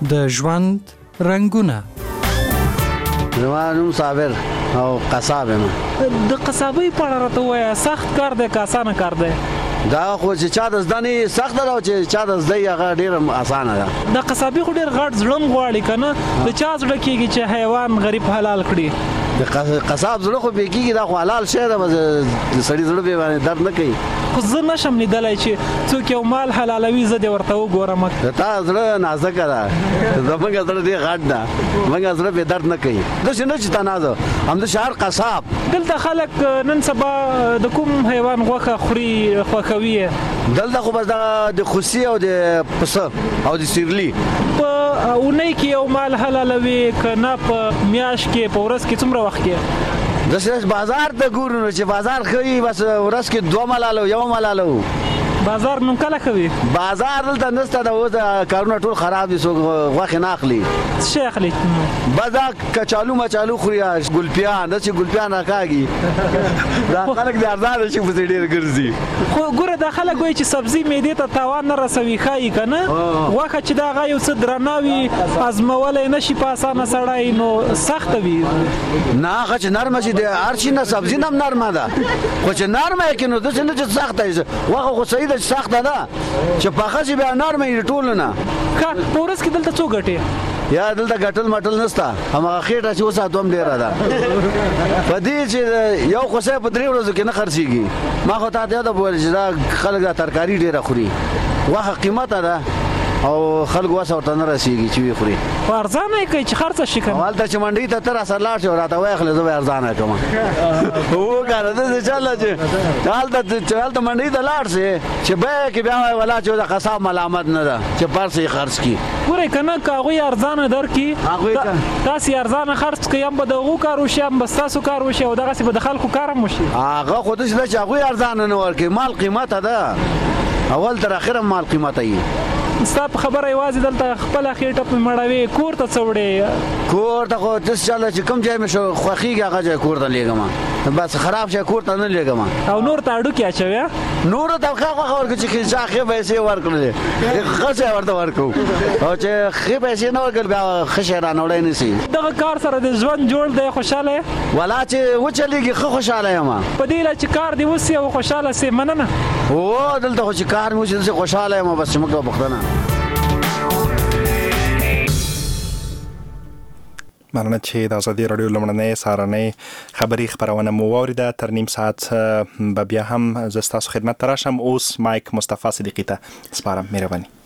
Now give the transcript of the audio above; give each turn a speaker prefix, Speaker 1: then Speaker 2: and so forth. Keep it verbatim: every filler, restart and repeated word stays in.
Speaker 1: د ژوند رنګونه.
Speaker 2: زما نوم صابر او قصاب یم.
Speaker 3: د قصابۍ په اړه راته ووایه، سخت کار دی که اسانه کار دی؟
Speaker 2: دا خو چې چا د زده نه سخته ده او چې چا د زده هغه ډېره اسانه ده.
Speaker 3: د قصابي خو ډېر غټ زړه م غواړي که نه؟ د چا زړه کېږي چې حیوان غریب حلال کړي؟
Speaker 2: د قصاب زړه خو بې کېږي، دا خو حلال شی ده، د سړي زړه بې باندې درد نه کوي.
Speaker 3: خو زه نشم لیدلی چې څوک یو مال حلالوي زه دې ورته وګورم.
Speaker 2: د تا زړه نازکه ده، زموږ زړه ډېر غټ ده، موږ زړه بې درد نه کوي. داسې نه چې تنازه همدا شهر قصاب.
Speaker 3: دلته خلک نن سبا د کوم حیوان غوښه خوري خوښوي؟
Speaker 2: دلته خو بس د خوسي او د پسه او د سیرلي.
Speaker 3: په اونۍ کې یو مال حلالوي که نه په میاشت کې په ورځ کې څومره وخت کې؟
Speaker 2: داسې بازار ته ګورو نو چې بازار ښه وي بس ورځ کې دوه ملالو یو ملالو.
Speaker 3: بازار نو کله ښه وي؟
Speaker 2: بازار دلته نشته ده، اوس کارونه ټول خراب دي، څوک غوښې نه اخلي.
Speaker 3: څه شی اخلي؟
Speaker 2: بس دا کچالو مچالو خوري، ګلپیان داسې ګلپیان راکاږي. دا خلک د ارزانه شي پسې ډېر ګرځي.
Speaker 3: خو ګوره دا خلک وایي چې سبزي معدې ته تاوان نه رسوي، ښایي که نه؟ غوښه چې د هغه یو څه درنه وي، ازمولی نه شي په اسانه سړی، نو سخته وي.
Speaker 2: نه هغه چې نرمه شي د هر شي نه سبزي نه هم نرمه ده، خو چې نرمه یې کړي نو داسې نه چې سخته وي. غوښه خو صحیح ده چې سخته ده، چې پخه شي بیا نرمه وي ټولو نه.
Speaker 3: ښه په ورځ کې دلته څو ګټې؟
Speaker 2: یا دلته ګټل مټل نشته، هماغه خېټه چې وساتو هم ډېره ده. په دې چې یو خوسی په درې ورځو کې نه خرڅېږي. ما خو تا ته یاده وویل چې دا خلک دا ترکاري ډېره خوري، غوښه قیمته ده او خلک وسه ورته نه رسېږي چې ویې خوري.
Speaker 3: خو ارزانه یې کوي چې خرڅه شي که نه؟
Speaker 2: هلته چې منډۍ ته ته راسره لاړ شې راته واخلې زه به یې ارزانه کړم. وګوره داسې چله چې هلته چې هلته منډۍ ته لاړ شې چې بیه کې بیا وایي ولا چې د قصاب ملامت نه ده چې پرس یې خرڅ کړي.
Speaker 3: ګورئ که نه که هغوی ارزانه درکړي، تاسې ارزانه خرڅ کړئ، هم به د هغو کار وشي هم به ستاسو کار وشي او دغسې به د خلکو کار هم وشي.
Speaker 2: هغه خو داسې ده چې هغوی ارزانه نه ورکوي، مال قیمته ده، اول تر اخره مال قیمته وي.
Speaker 3: ستا په خبره یوازې دلته خپله خېټه پې مړوې، کور ته څه وړې؟
Speaker 2: کور ته خو داسې چله چې کوم ځای مې شو خوښېږي هغه ځای کور ته لېږم، بس خراب شی کور ته نه لېږم.
Speaker 3: او نور ته هډوکي اچوې؟
Speaker 2: نورو ته ښه غوښه ورکړو چې چا ښې پیسې ورکړلې، ښه شی ورته ورکوو، او چې ښې پیسې نه ورکړل بیا ښه شی رانوړی نه شي.
Speaker 3: دغه کار سره د ژوند جوړ دی، خوشحاله یې؟
Speaker 2: ولا چې وچلېږي ښه خوشحاله یم.
Speaker 3: په دې هیله چې کار دې وسي او خوشحاله سې، مننه.
Speaker 2: او دلته خو چې کار مې وشي داسې خوشحاله یم، بس چې موږ ته پوښتنه.
Speaker 4: مننه چې د ازادي راډیو لومړنۍ سهارنۍ خبري خبرونه مو واوریده. تر نیم ساعت به بیا هم زه ستاسو خدمت ته راشم. اوس مایک مصطفی صدیقي ته سپارم. مهرباني.